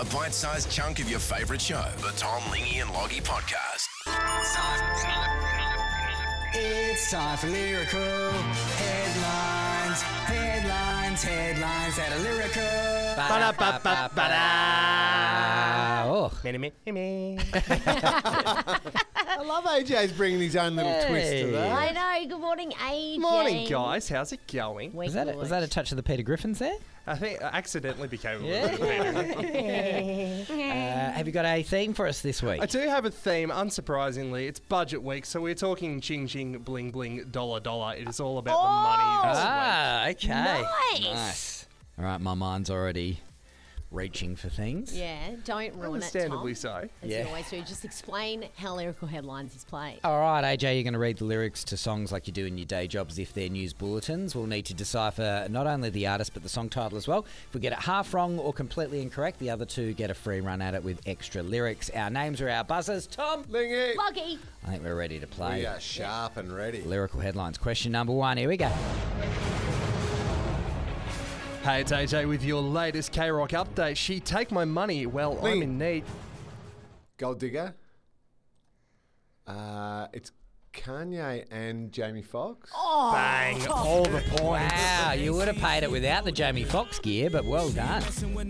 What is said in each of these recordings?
a bite-sized chunk of your favourite show. The Tom, Lingy and Loggy Podcast. It's time for lyrical headlines. Headlines that are lyrical. Oh. I love AJ's bringing his own little twist to that. I know. Good morning, AJ. Morning, guys. How's it going? We're Was that good. a touch of the Peter Griffins there? I think I accidentally became a little bit Peter. Have you got a theme for us this week? I do have a theme, unsurprisingly. It's budget week, so we're talking ching ching, bling bling, dollar dollar. It is all about the money this week. Okay. Nice. All right, my mind's already reaching for things. Yeah, don't ruin it, Understandably Tom. so. As Yeah. you always do. Just explain how lyrical headlines is played. All right, AJ, you're going to read the lyrics to songs like you do in your day job as if they're news bulletins. We'll need to decipher not only the artist but the song title as well. If we get it half wrong or completely incorrect, the other two get a free run at it with extra lyrics. Our names are our buzzers. Tom, Lingy. Loggy. I think we're ready to play. We are sharp and ready. Lyrical headlines. Question number 1. Here we go. Hey, it's AJ with your latest K-Rock update. She take my money. Well, I'm Ling. in need. Gold Digger. It's Kanye and Jamie Foxx. Oh, Bang. All the points. Wow, you would have paid it without the Jamie Foxx gear, but well done.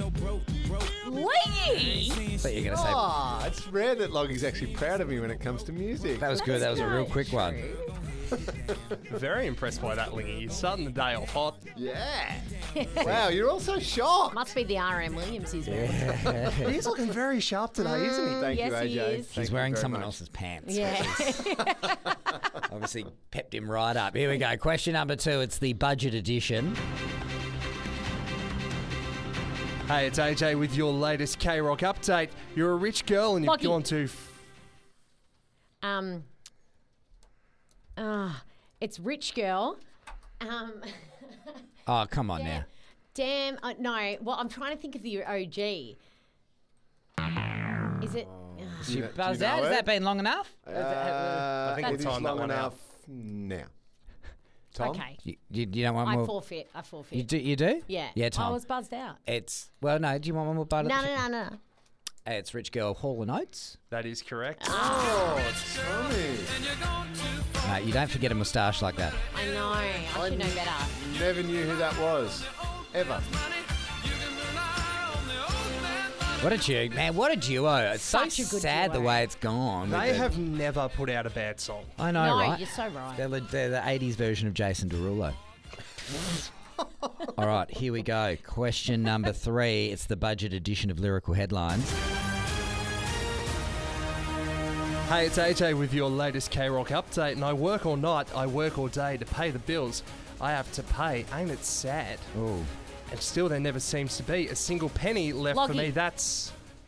Loggy. But you're going to say Oh, it's rare that Loggy's actually proud of me when it comes to music. that was good. That was a real quick one. Very impressed by that, Lingy. You're starting the day off hot. Yeah. Wow, you're all so shocked. Must be the R.M. Williams he's wearing. He's looking very sharp today, isn't he? Thank Yes, you, he AJ. is. Thank He's you wearing very someone much. else's pants. Yeah. Obviously pepped him right up. Here we go. Question number 2. It's the budget edition. Hey, it's AJ with your latest K-Rock update. You're a rich girl and you've Loggy. gone to... It's Rich Girl. Oh, come on now. Damn. No. Well, I'm trying to think of the OG. Is it? She Do you buzzed know out. Has it? that been long enough? I think it we'll is time that long one out. enough now. Tom? Okay. You don't want I more? forfeit. You do? You do? Yeah. Yeah, Tom. I was buzzed out. It's well, no. Do you want one more bite? No. It's Rich Girl Hall and Oates. That is correct. Oh, Tommy. Mate, you don't forget a moustache like that. I know. I should know better. Never knew who that was. Ever. What a duo, man! What a duo! It's Such so a good sad duo. the way it's gone. with They the- have never put out a bad song. I know, No, right? you're so right. They're the 80s version of Jason Derulo. All right, here we go. Question number 3. It's the budget edition of Lyrical Headlines. Hey, it's AJ with your latest K-Rock update, and I work all night, I work all day to pay the bills I have to pay. Ain't it sad? Oh, And still there never seems to be a single penny left for Loggy. me. That's...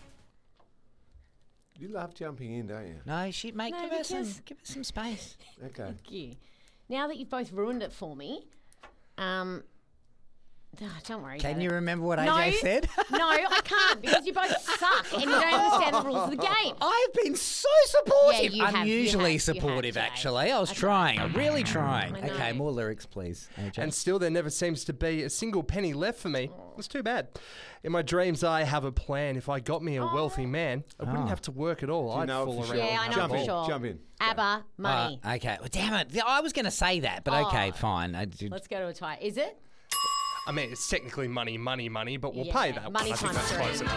You love jumping in, don't you? no, shit, mate, No, give us because- some space. Okay. Thank you. Now that you've both ruined it for me, don't worry. Can about you it. remember what No. AJ said? No, I can't because you both suck and you don't understand the rules of the game. I've been so supportive. Yeah, you have, Unusually you have, supportive, Jay. actually. I was Okay. trying. I'm really trying. I know. Okay, more lyrics, please, AJ. And still there never seems to be a single penny left for me. It's too bad. In my dreams I have a plan. If I got me a wealthy man, I wouldn't have to work at all. Do you I'd know fool for around. sure? Yeah, I know Jump for in, sure. jump in. ABBA, money. Okay. Well, damn it. I was going to say that, but okay, fine. Let's go to a tie. Is it? I mean, it's technically money, but we'll Yeah, pay that money one. I think times that's close three. enough.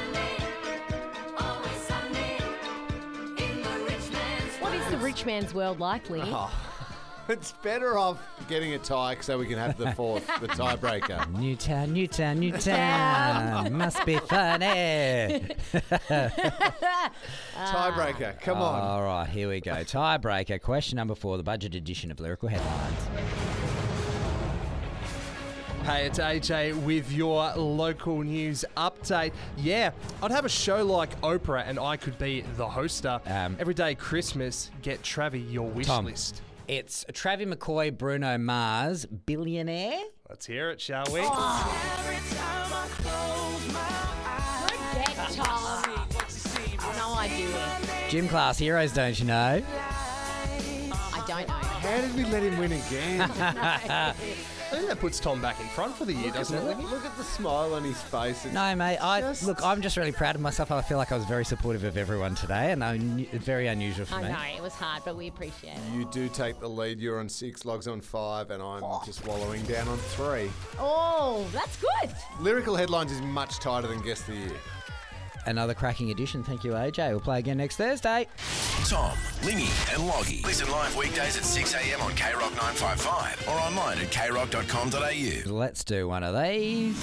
What is the rich man's world like, Lee? It's better off getting a tie so we can have the fourth, the tiebreaker. Newtown, Newtown, Newtown. Must be funny. Tiebreaker, come on. All right, here we go. Tiebreaker. Question number 4, the budget edition of Lyrical Headlines. Hey, it's AJ with your local news update. Yeah, I'd have a show like Oprah and I could be the hoster. Every day Christmas, get Travi your wish Tom. list. It's Travis McCoy, Bruno Mars, Billionaire. Let's hear it, shall we? Forget Tom. No idea. Gym Class Heroes, don't you know? I don't know. How did we let him win again? I think that puts Tom back in front for the year, doesn't it? Look at the smile on his face. It's No, mate. I'm just really proud of myself. I feel like I was very supportive of everyone today, and it's very unusual for I me. know, it was hard, but we appreciate it. You do take the lead. You're on 6, Logs on 5, and I'm just wallowing down on 3. Oh, that's good. Lyrical Headlines is much tighter than Guess the Year. Another cracking edition. Thank you, AJ. We'll play again next Thursday. Tom, Lingy and Loggy. Listen live weekdays at 6 a.m. on KROC 955 or online at kroc.com.au. Let's do one of these.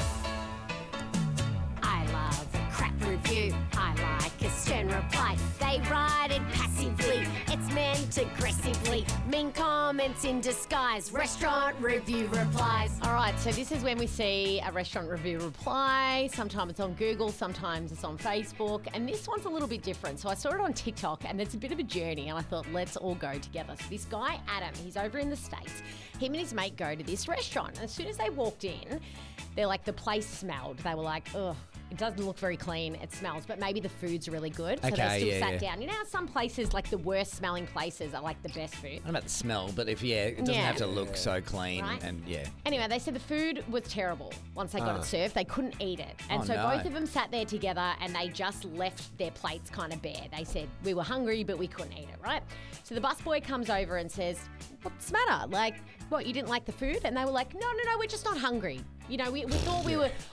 I love a crap review. I like a stern reply. They write it passively. It's meant aggressively. Mean comments in disguise. Restaurant review replies. All right, so this is when we see a restaurant review reply. Sometimes it's on Google, sometimes it's on Facebook, and this one's a little bit different. So I saw it on TikTok, and it's a bit of a journey, and I thought, let's all go together. So this guy, Adam, he's over in the States. Him and his mate go to this restaurant. And as soon as they walked in, they're like, the place smelled. They were like, ugh, it doesn't look very clean. It smells, but maybe the food's really good. So they still sat down. You know how some places, like the worst smelling places, are like the best food? I don't know about the smell, but it doesn't have to look so clean. Right? And Anyway, they said the food was terrible once they got it served. They couldn't eat it. And Oh, so no. both of them sat there together and they just left their plates kind of bare. They said, we were hungry, but we couldn't eat it, right? So the busboy comes over and says, what's the matter? Like, what, you didn't like the food? And they were like, no, we're just not hungry. You know, we thought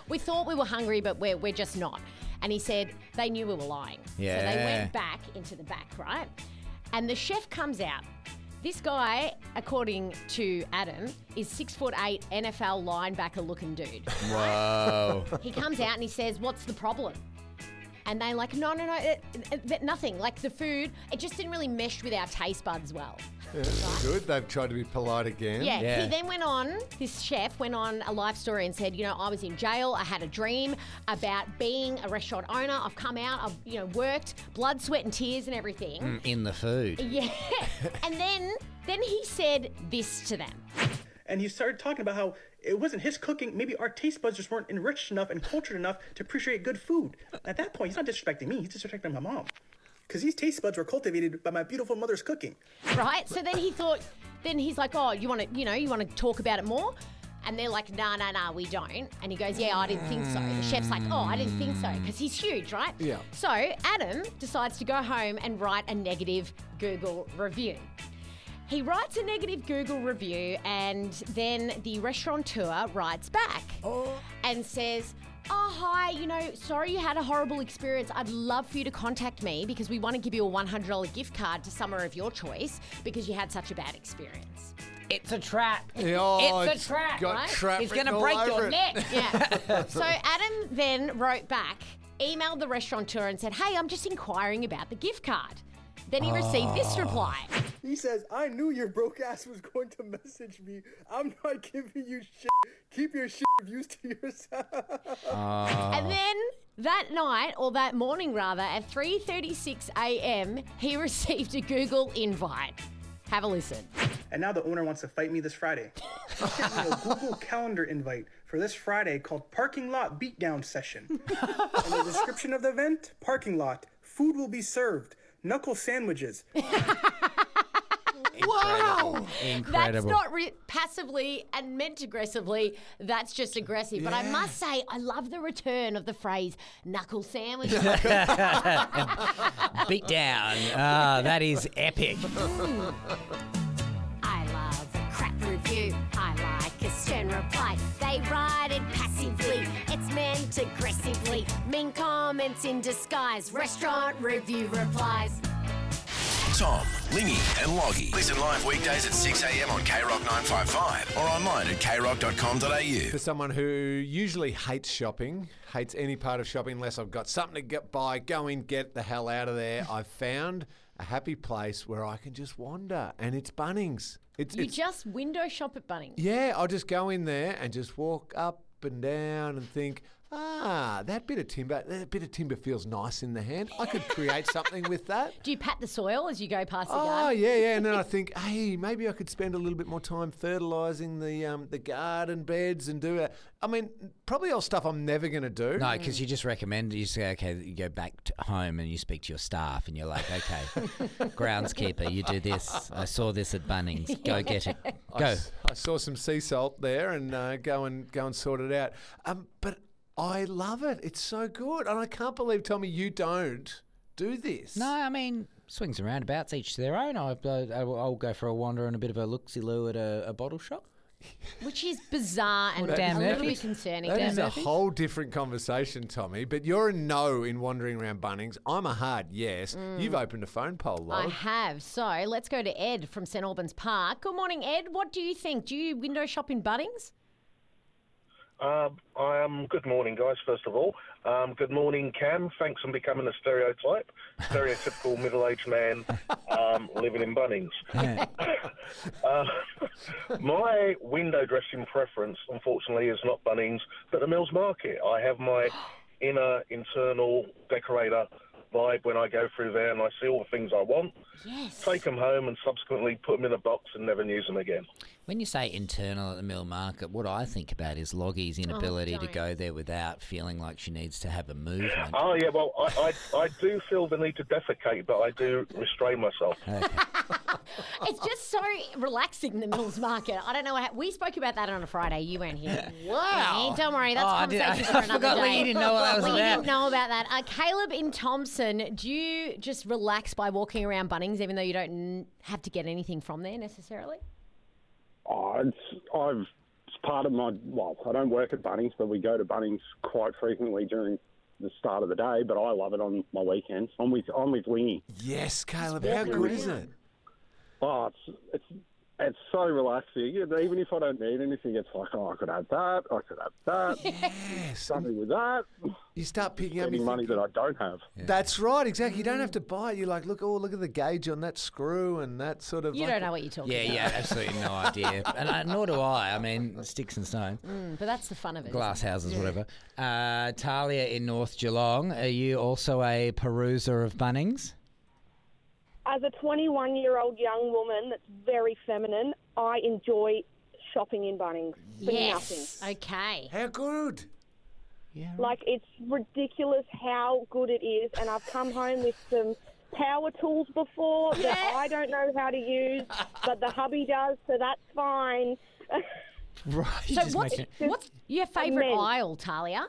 we were hungry, but we're just not. And he said they knew we were lying. Yeah. So they went back into the back, right? And the chef comes out. This guy, according to Adam, is 6'8" NFL linebacker looking dude. Whoa. He comes out and he says, what's the problem? And they're like, no, nothing. Like the food, it just didn't really mesh with our taste buds well. Good. They've tried to be polite again. Yeah. He then went on, this chef went on a live story and said, I was in jail. I had a dream about being a restaurant owner. I've come out, I've, worked, blood, sweat and tears and everything. In the food. Yeah. And then he said this to them. And he started talking about how it wasn't his cooking. Maybe our taste buds just weren't enriched enough and cultured enough to appreciate good food. At that point, he's not disrespecting me. He's disrespecting my mom. Because these taste buds were cultivated by my beautiful mother's cooking. Right? So then he's like, oh, you want to talk about it more? And they're like, nah, we don't. And he goes, yeah, I didn't think so. The chef's like, oh, I didn't think so. Because he's huge, right? Yeah. So Adam decides to go home and write a negative Google review. He writes a negative Google review and then the restaurateur writes back and says, oh, hi, sorry you had a horrible experience. I'd love for you to contact me because we want to give you a $100 gift card to somewhere of your choice because you had such a bad experience. It's a trap. Oh, it's a trap, got right? trap It's going written to break all over your it. neck. Yeah. So Adam then wrote back, emailed the restaurateur and said, hey, I'm just inquiring about the gift card. Then he received this reply. He says, I knew your broke ass was going to message me. I'm not giving you shit. Keep your shit reviews to yourself. And then that night, or that morning rather, at 3:36 a.m., he received a Google invite. Have a listen. And now the owner wants to fight me this Friday. He sent me a Google Calendar invite for this Friday called Parking Lot Beatdown Session. And the description of the event, parking lot, food will be served, knuckle sandwiches. Wow. Incredible. That's not passively and meant aggressively. That's just aggressive. But I must say, I love the return of the phrase knuckle sandwich. Beat down. That is epic. I love a crap review. I like a stern reply. They write it passively. It's meant aggressively. Mean comments in disguise. Restaurant review replies. Tom, Lingy and Loggy. Listen live weekdays at 6 a.m. on KROC 955 or online at kroc.com.au. For someone who usually hates shopping, hates any part of shopping unless I've got something to get by, go in, get the hell out of there, I've found a happy place where I can just wander, and it's Bunnings. You just window shop at Bunnings. Yeah, I'll just go in there and just walk up and down and think, that bit of timber feels nice in the hand. I could create something with that. Do you pat the soil as you go past the Oh, garden? yeah. And then I think, hey, maybe I could spend a little bit more time fertilising the garden beds and do it. I mean, probably all stuff I'm never going to do. No, because you just recommend, you say, okay, you go back home and you speak to your staff and you're like, okay, groundskeeper, you do this. I saw this at Bunnings. Go get it. Go. I saw some sea salt there and go and sort it out. But I love it. It's so good. And I can't believe, Tommy, you don't do this. No, I mean, swings and roundabouts, each to their own. I'll go for a wander and a bit of a look-see-loo at a bottle shop. Which is bizarre and Dan a little Murphy. bit concerning. That is a Murphy's? whole different conversation, Tommy. But you're a no in wandering around Bunnings. I'm a hard yes. You've opened a phone poll, I Log. have. So let's go to Ed from St Albans Park. Good morning, Ed. What do you think? Do you window shop in Bunnings? Good morning, guys, first of all. Good morning, Cam. Thanks for becoming a stereotypical middle-aged man living in Bunnings. My window dressing preference, unfortunately, is not Bunnings, but the Mills Market. I have my inner internal decorator vibe when I go through there and I see all the things I want, take them home and subsequently put them in a box and never use them again. When you say internal at the Mill Market, what I think about is Loggie's inability to go there without feeling like she needs to have a movement. Oh, yeah, well, I do feel the need to defecate, but I do restrain myself. It's just so relaxing, the Mills Market. I don't know how... We spoke about that on a Friday. You weren't here. Wow. Don't worry, that's I conversation for another forgot day. Lingy didn't know what that was Lingy about. didn't know about that. Caleb in Thompson, do you just relax by walking around Bunnings even though you don't have to get anything from there necessarily? It's part of my... Well, I don't work at Bunnings, but we go to Bunnings quite frequently during the start of the day, but I love it on my weekends. I'm with Lingy. Yes, Caleb. How good is it? Oh, it's so relaxing. Even if I don't need anything, it's like, I could have that, I could have that. Yes. Something with that. You start picking up Spending money that I don't have. That's right, exactly. You don't have to buy it. You're like, look at the gauge on that screw and that sort of... You don't know what you're talking about. Yeah, absolutely no idea. And nor do I. I mean, sticks and stones. But that's the fun of it. Glass houses, whatever. Talia in North Geelong, are you also a peruser of Bunnings? As a 21-year-old young woman that's very feminine, I enjoy shopping in Bunnings for nothing. Okay. How good? Yeah. Like, it's ridiculous how good it is, and I've come home with some power tools before that I don't know how to use, but the hubby does, so that's fine. Right. So what's your favourite aisle, Talia?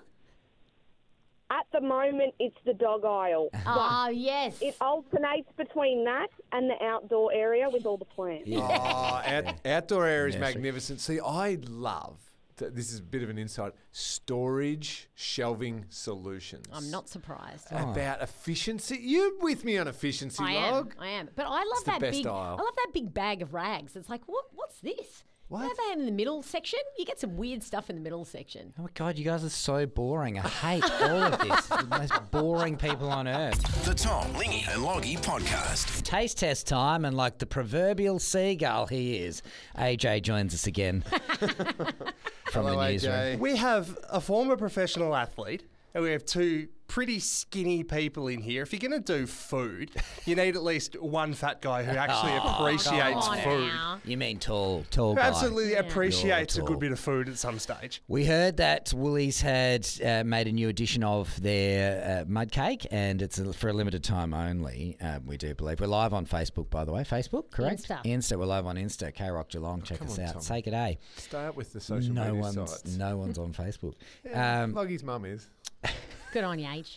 At the moment, it's the dog aisle. Oh, yes. It alternates between that and the outdoor area with all the plants. Outdoor area is magnificent. See, I love, this is a bit of an insight, storage shelving solutions. I'm not surprised. About efficiency. You with me on efficiency, Log? I am. But I love It's the that best big. aisle. I love that big bag of rags. It's like, what's this? What? You know they have in the middle section? You get some weird stuff in the middle section. Oh my God, you guys are so boring. I hate all of this. You're the most boring people on earth. The Tom, Lingy and Loggy podcast. Taste test time, and like the proverbial seagull he is, AJ joins us again from Hello, the newsroom. AJ. We have a former professional athlete, and we have two pretty skinny people in here. If you're going to do food, you need at least one fat guy who actually appreciates Come on food. now. You mean tall Who guy. absolutely appreciates a You're good tall. bit of food at some stage. We heard that Woolies had made a new edition of their mud cake, and it's for a limited time only, we do believe. We're live on Facebook, by the way. Facebook, correct? Insta. We're live on Insta. K-Rock Geelong. Check Come us on, out. Tom. Say good day. Start with the social media sites. No one's on Facebook. Loggy's mum is. Good on you, H.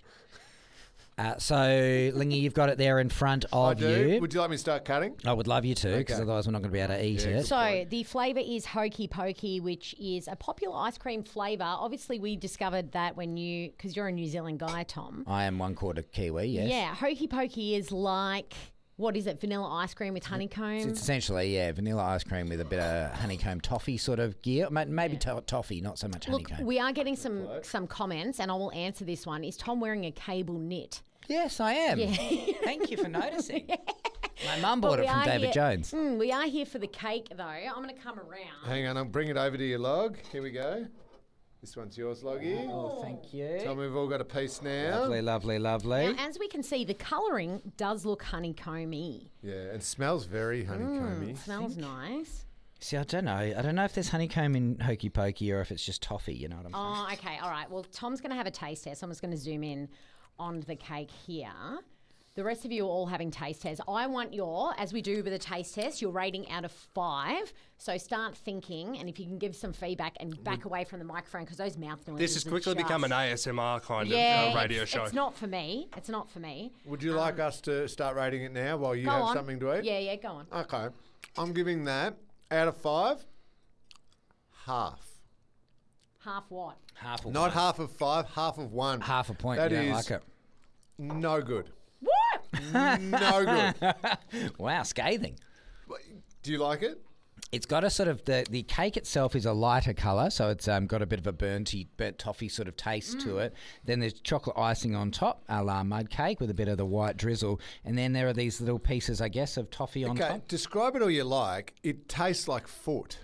So, Lingy, you've got it there in front I of do. you. Would you like me to start cutting? I would love you to, because Okay. otherwise we're not going to be able to eat Yeah, it. So the flavour is Hokey Pokey, which is a popular ice cream flavour. Obviously, we discovered that because you're a New Zealand guy, Tom. I am 1/4 Kiwi, yes. Yeah, Hokey Pokey is like, what is it, vanilla ice cream with honeycomb? It's essentially, vanilla ice cream with a bit of honeycomb toffee sort of gear. Maybe toffee, not so much Look, honeycomb. we are getting some comments, and I will answer this one. Is Tom wearing a cable knit? Yes, I am. Yeah. Thank you for noticing. My mum bought But it we from are David here- Jones. We are here for the cake, though. I'm going to come around. Hang on, I'll bring it over to your log. Here we go. This one's yours, Loggy. Oh, thank you. Tell me we've all got a piece now. Lovely, lovely, lovely. Now, as we can see, the colouring does look honeycomby. Yeah, and smells very honeycomby. It smells nice. See, I don't know. I don't know if there's honeycomb in Hokey Pokey or if it's just toffee, you know what I'm saying? Oh, okay. All right. Well, Tom's going to have a taste test. I'm just going to zoom in on the cake here. The rest of you are all having taste tests. I want as we do with a taste test, your rating out of 5. So start thinking, and if you can give some feedback and back away from the microphone because those mouth noises. This has quickly become an ASMR kind of radio show. It's not for me. It's not for me. Would you like us to start rating it now while you Go have on. something to eat? Yeah, go on. Okay. I'm giving that, out of 5, half. Half what? Half a Not one. half of 5, half of 1. Half a point. That You don't is like it. no good. What? No good. Wow, scathing. Do you like it? It's got a sort of the cake itself is a lighter colour, so it's got a bit of a burnt toffee sort of taste to it. Then there's chocolate icing on top, a la mud cake with a bit of the white drizzle, and then there are these little pieces, I guess, of toffee on Okay, top. describe it all you like. It tastes like foot.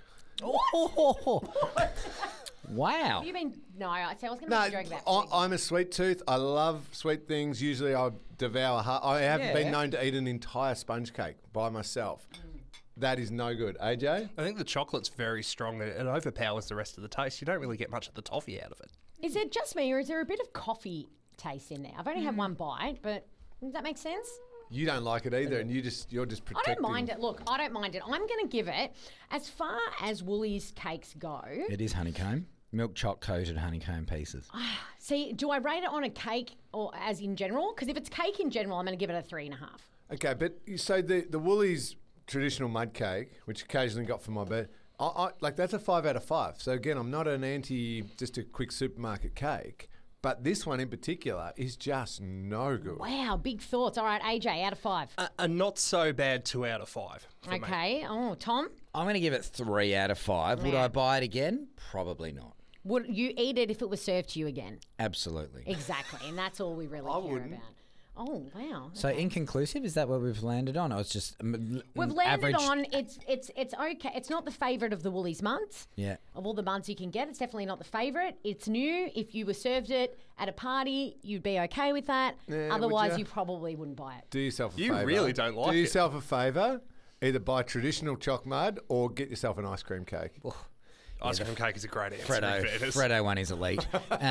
Wow. Have you been? No, I was going to No, make a joke about I'm a sweet tooth. I love sweet things. Usually I devour. I have been known to eat an entire sponge cake by myself. That is no good. AJ? I think the chocolate's very strong. It overpowers the rest of the taste. You don't really get much of the toffee out of it. Is it just me, or is there a bit of coffee taste in there? I've only had one bite, but does that make sense? You don't like it either, and you're just protecting. I don't mind it. Look, I don't mind it. I'm going to give it, as far as Woolies cakes go. It is honeycomb. Milk choc coated honeycomb pieces. See, do I rate it on a cake or as in general? Because if it's cake in general, I'm going to give it a 3.5. Okay, but so the Woolies traditional mud cake, which occasionally got for my bed, I like that's a 5 out of 5. So again, I'm not an anti just a quick supermarket cake, but this one in particular is just no good. Wow, big thoughts. All right, AJ, out of 5. A not so bad 2 out of 5. for me. Okay. Oh, Tom? I'm going to give it 3 out of 5. Would Yeah. I buy it again? Probably not. Would you eat it if it was served to you again? Absolutely. Exactly, and that's all we really care wouldn't. about. Oh, wow. So inconclusive, is that what we've landed on? Or it's just We've landed on it's okay. It's not the favourite of the Woolies months. Yeah. Of all the months you can get, it's definitely not the favourite. It's new. If you were served it at a party, you'd be okay with that. Yeah, would Otherwise, ya? you probably wouldn't buy it. Do yourself a You favour. really don't like Do it. yourself a favour. Either buy traditional choc mud or get yourself an ice cream cake. Ice cream cake is a great answer. in fairness. Freddo one is elite.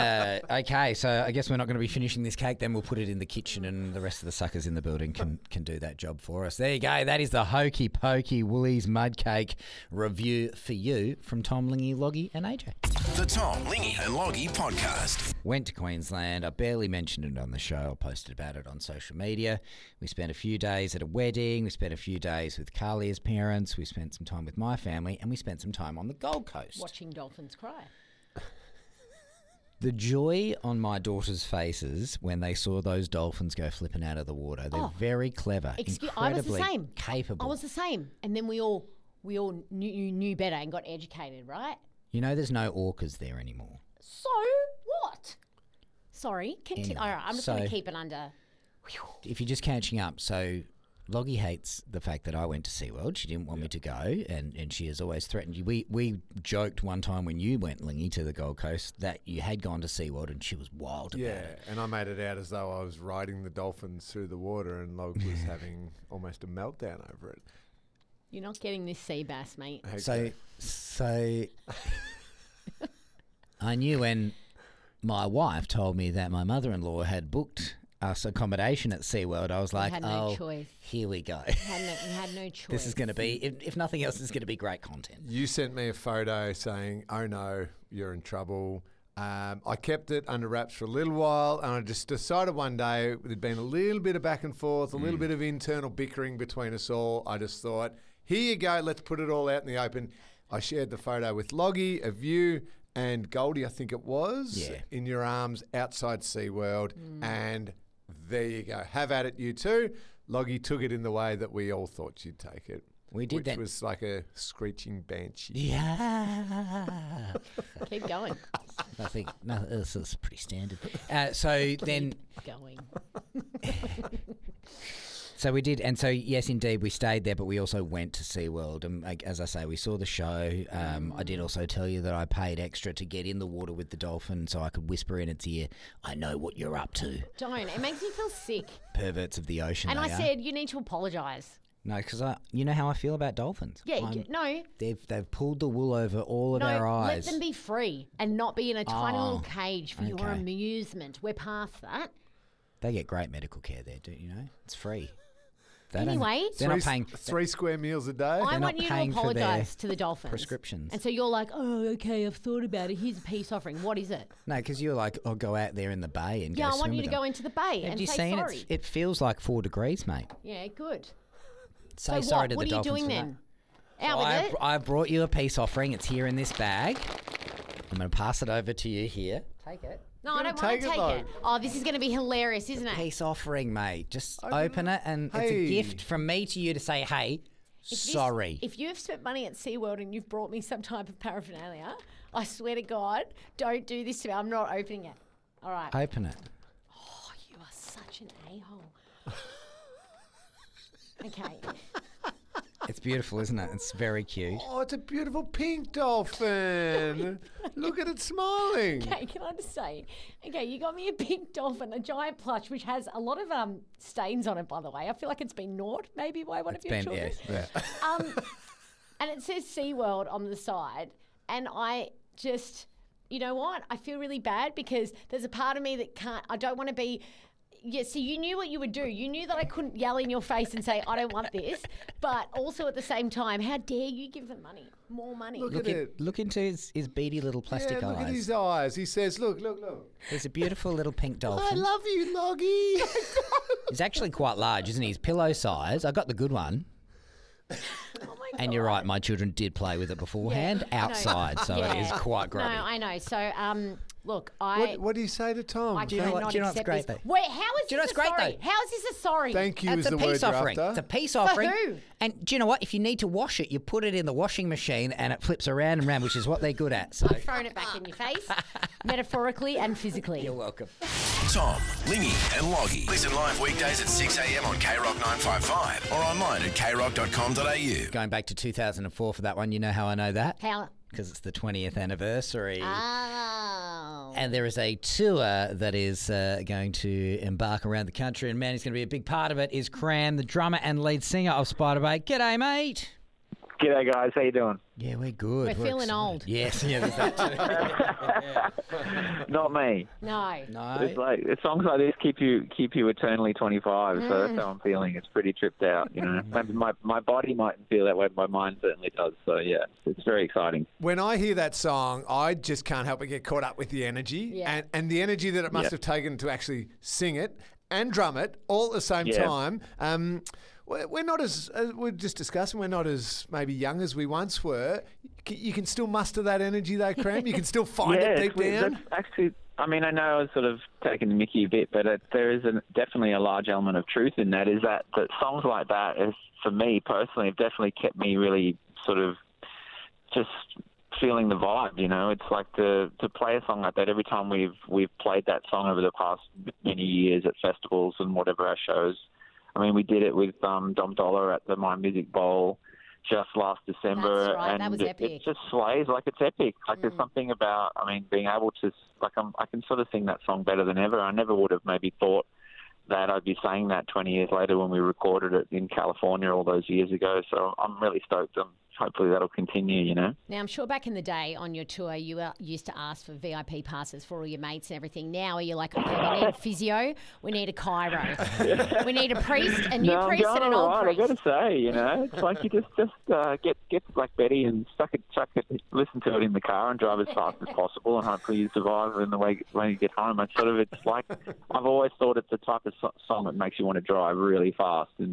Okay, so I guess we're not going to be finishing this cake. Then we'll put it in the kitchen, and the rest of the suckers in the building can do that job for us. There you go. That is the Hokey Pokey Woolies mud cake review for you from Tom, Lingy, Loggy, and AJ. The Tom, Lingy and Loggy Podcast. Went to Queensland. I barely mentioned it on the show. I posted about it on social media. We spent a few days at a wedding. We spent a few days with Carlia's parents. We spent some time with my family, and we spent some time on the Gold Coast. Watching dolphins cry. The joy on my daughter's faces when they saw those dolphins go flipping out of the water. They're very clever, I was the incredibly same. capable. I was the same, and then we all knew better and got educated, right? You know, there's no orcas there anymore. So what? Sorry, continue. Anyway, All right, I'm just going so- to keep it under. If you're just catching up, so Loggy hates the fact that I went to SeaWorld. She didn't want me to go, and she has always threatened you. We joked one time when you went, Lingy, to the Gold Coast that you had gone to SeaWorld, and she was wild about it. And I made it out as though I was riding the dolphins through the water and Log was having almost a meltdown over it. You're not getting this sea bass, mate. Okay. So I knew when my wife told me that my mother-in-law had booked us accommodation at SeaWorld, I was like, had no choice. Here we go. You had no choice. This is going to be, if nothing else, this is going to be great content. You sent me a photo saying, oh no, you're in trouble. I kept it under wraps for a little while, and I just decided one day there'd been a little bit of back and forth, a little bit of internal bickering between us all. I just thought, here you go, let's put it all out in the open. I shared the photo with Loggy, of you and Goldie, I think it was, in your arms outside SeaWorld, and there you go. Have at it, you two. Loggy took it in the way that we all thought you'd take it. We did which that. was like a screeching banshee. Yeah. Keep going. I think this is pretty standard. So then, Going. so we did, and so yes, indeed, we stayed there, but we also went to SeaWorld, and as I say, we saw the show. I did also tell you that I paid extra to get in the water with the dolphin, so I could whisper in its ear, "I know what you're up to." Don't. It makes me feel sick. Perverts of the ocean. And they I are. said, you need to apologise. No, because you know how I feel about dolphins. Yeah, I'm- no. They've pulled the wool over all of No, our let eyes. them be free and not be in a tiny Oh, little cage for your okay. amusement. We're past that. They get great medical care there, don't you know? It's free. They're Anyway, not paying 3 square meals a day. I want you to paying for their apologise to the Dolphins. prescriptions. And so you're like, oh, okay, I've thought about it. Here's a peace offering. What is it? No, because you're like, I'll go out there in the bay and Yeah, go I want swim you to with go them. into the bay Have and you say seen sorry. it feels like 4 degrees, mate. Yeah, good. Say So sorry what? to What the are you Dolphins doing for then? that. Out with it. I brought you a peace offering. It's here in this bag. I'm going to pass it over to you here. Take it. No, I don't want to take it. Oh, this is going to be hilarious, isn't it? Peace offering, mate. Just open it, and it's a gift from me to you to say, hey, sorry. If you've spent money at SeaWorld and you've brought me some type of paraphernalia, I swear to God, don't do this to me. I'm not opening it. All right. Open it. Oh, you are such an a-hole. Okay. It's beautiful, isn't it? It's very cute. Oh, it's a beautiful pink dolphin. Look at it smiling. Okay, can I just say, okay, you got me a pink dolphin, a giant plush, which has a lot of stains on it, by the way. I feel like it's been gnawed maybe by one of your children. Yeah. And it says SeaWorld on the side, and I just, you know what? I feel really bad because there's a part of me that I don't want to be... Yeah, so you knew what you would do. You knew that I couldn't yell in your face and say, I don't want this. But also at the same time, how dare you give them money? More money. Look into his beady little plastic Look eyes. at his eyes. He says, look. There's a beautiful little pink dolphin. I love you, Loggy. He's actually quite large, isn't he? He's pillow size. I got the good one. And you're right, my children did play with it beforehand outside, so it is quite grubby. No, I know. So, look, What do you say to Tom? I Do you know cannot what's accept great this. though? Wait, how is Do you know this what's a great sorry? though? How is this a sorry? Thank you It's is a the peace word offering. you're It's a after. peace offering. who? And do you know what? If you need to wash it, you put it in the washing machine and it flips around and round, which is what they're good at. So I've thrown it back in your face, metaphorically and physically. you're welcome. Tom, Lingy and Loggy. Listen live weekdays at 6 a.m. on KROC 955 or online at krock.com.au. Going back to 2004 for that one, you know how I know that? How? Because it's the 20th anniversary. Oh. And there is a tour that is going to embark around the country, and man, he's going to be a big part of it, is Cram, the drummer and lead singer of Spiderbait. G'day, mate. G'day, guys. How you doing? Yeah, we're good. We're feeling excited. old. Yes, yeah, there's that too. Not me. No. It's like songs like this keep you eternally 25. So that's how I'm feeling. It's pretty tripped out, you know. Maybe my body mightn't feel that way, but my mind certainly does. So yeah, it's very exciting. When I hear that song, I just can't help but get caught up with the energy and the energy that it must have taken to actually sing it and drum it all at the same time. We're not as we're just discussing. We're not as maybe young as we once were. You can still muster that energy, though, Cram. You can still find it deep down. That's actually, I mean, I know I was sort of taking the mickey a bit, but there is definitely a large element of truth in that. Is that songs like that, for me personally, have definitely kept me really sort of just feeling the vibe. You know, it's like to play a song like that every time we've played that song over the past many years at festivals and whatever our shows. I mean, we did it with Dom Dollar at the My Music Bowl just last December. That's right, and that was epic. It just slays, like it's epic. Like there's something about, I mean, being able to, like I can sort of sing that song better than ever. I never would have maybe thought that I'd be saying that 20 years later when we recorded it in California all those years ago. So I'm really stoked. Hopefully that'll continue, you know. Now, I'm sure back in the day on your tour, you used to ask for VIP passes for all your mates and everything. Now, are you like, okay, we need a physio, we need a chiro, we need a priest, a new priest and an old priest? I've got to say, you know, it's like you just get to Black Betty and chuck it, listen to it in the car and drive as fast as possible, and hopefully you survive in the way when you get home. It's like I've always thought it's the type of song that makes you want to drive really fast, and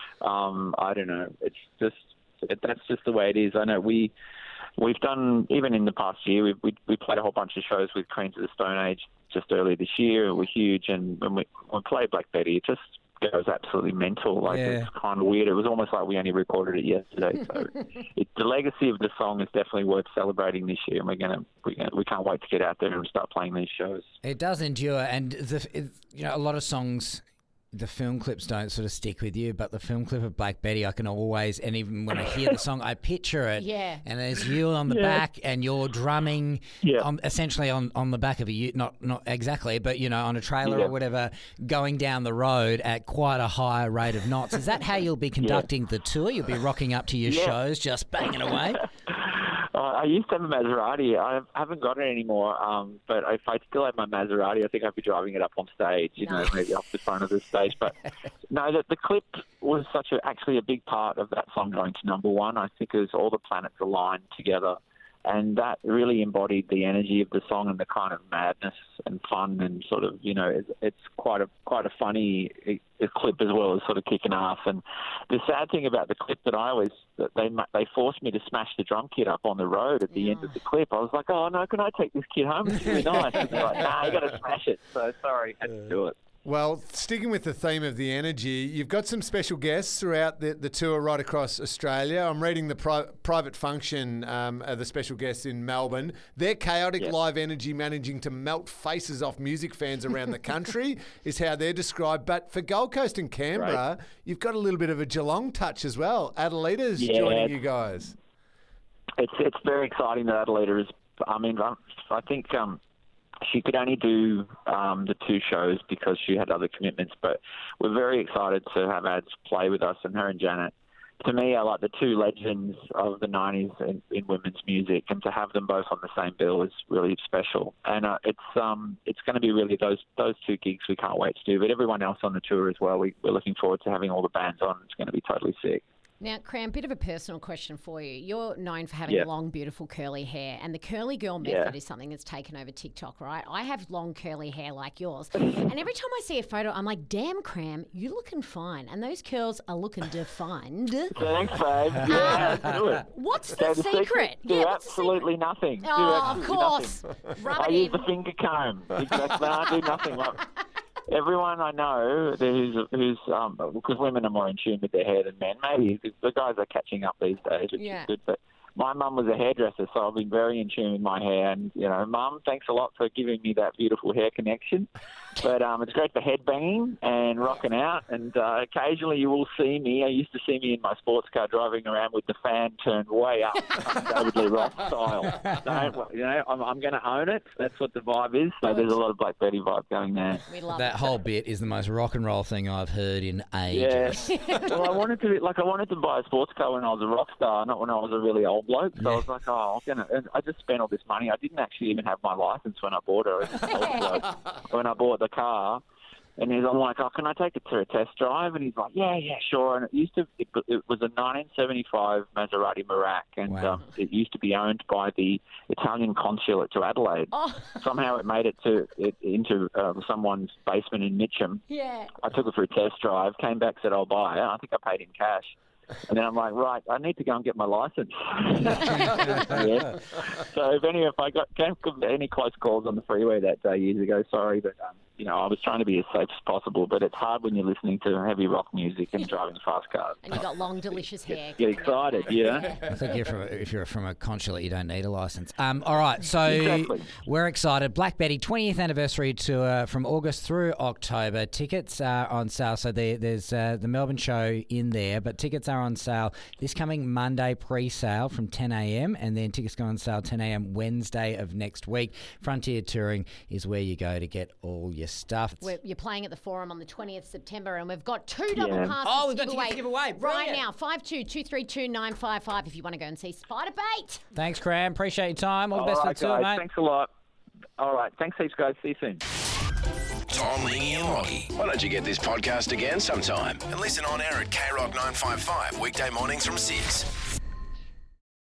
I don't know, it's just. That's just the way it is. I know we've done, even in the past year, we played a whole bunch of shows with Queens of the Stone Age just earlier this year. It was huge, and when we played Black Betty, it just goes absolutely mental. Like it's kind of weird. It was almost like we only recorded it yesterday. So the legacy of the song is definitely worth celebrating this year, and we can't wait to get out there and start playing these shows. It does endure, and a lot of songs. The film clips don't sort of stick with you, but the film clip of Black Betty, I can always, and even when I hear the song, I picture it. Yeah. And there's you on the back, and you're drumming, essentially on the back of a, not exactly, but on a trailer or whatever, going down the road at quite a high rate of knots. Is that how you'll be conducting the tour? You'll be rocking up to your shows, just banging away. I used to have a Maserati. I haven't got it anymore. But if I still had my Maserati, I think I'd be driving it up on stage. Maybe off the front of the stage. But no, the clip was actually a big part of that song going to number one. I think it was all the planets aligned together. And that really embodied the energy of the song and the kind of madness and fun and sort of, it's quite a funny clip as well as sort of kicking ass. And the sad thing about the clip they forced me to smash the drum kit up on the road at the end of the clip. I was like, oh no, can I take this kit home? It's really nice. And they're like, nah, you got to smash it. So sorry, had to do it. Well, sticking with the theme of the energy, you've got some special guests throughout the tour right across Australia. I'm reading the private function of the special guests in Melbourne. Their chaotic live energy managing to melt faces off music fans around the country is how they're described. But for Gold Coast and Canberra, you've got a little bit of a Geelong touch as well. Adelaida's joining you guys. It's very exciting that Adelaide is. I mean, I think. She could only do the 2 shows because she had other commitments, but we're very excited to have Ads play with us, and her and Janet. To me, are like the 2 legends of the 90s in women's music, and to have them both on the same bill is really special. And it's going to be really those 2 gigs we can't wait to do, but everyone else on the tour as well. We're looking forward to having all the bands on. It's going to be totally sick. Now, Cram, bit of a personal question for you. You're known for having long, beautiful, curly hair, and the curly girl method is something that's taken over TikTok, right? I have long, curly hair like yours, and every time I see a photo, I'm like, damn, Cram, you're looking fine, and those curls are looking defined. Thanks, babe. Yeah, do it. What's the secret? Do absolutely nothing. Oh, of course. I use the finger comb. Exactly. I do nothing. Everyone I know who's because women are more in tune with their hair than men. Maybe the guys are catching up these days, which is good. But my mum was a hairdresser, so I've been very in tune with my hair. And, Mum, thanks a lot for giving me that beautiful hair connection. But it's great for headbanging and rocking out. And occasionally you will see me. I used to see me in my sports car driving around with the fan turned way up, David Lee Roth style. So, I'm going to own it. That's what the vibe is. So there's a lot of Black Betty vibe going there. We love that whole bit is the most rock and roll thing I've heard in ages. Yeah. Well, I wanted to buy a sports car when I was a rock star, not when I was a really old bloke. So I was like, and I just spent all this money. I didn't actually even have my license when I bought it. I was an old bloke when I bought the car. And I'm like, can I take it to a test drive? And he's like, yeah, sure. And it was a 1975 Maserati Merak, and it used to be owned by the Italian consulate to Adelaide. Oh. Somehow it made it into someone's basement in Mitcham. Yeah. I took it for a test drive, came back, said I'll buy it. I think I paid in cash. And then I'm like, right, I need to go and get my license. So if I got any close calls on the freeway that day years ago, sorry, but I was trying to be as safe as possible. But it's hard when you're listening to heavy rock music and driving fast cars. And you've got long, delicious hair. Get excited, I think if you're from a consulate, you don't need a license. All right, so we're excited. Black Betty 20th anniversary tour from August through October. Tickets are on sale. So there's the Melbourne show in there, but tickets are on sale this coming Monday pre-sale from 10 a.m. and then tickets go on sale 10 a.m. Wednesday of next week. Frontier Touring is where you go to get all your stuff. You're playing at the Forum on the 20th September, and we've got 2 double passes we've got to give away right now. 52232955 if you want to go and see Spider Bait. Thanks, Cram. Appreciate your time. All the best for the tour, mate. Thanks a lot. All right. Thanks heaps, guys. See you soon. Tom, Lingy and Loggy. Why don't you get this podcast again sometime and listen on air at KROC 955 weekday mornings from 6.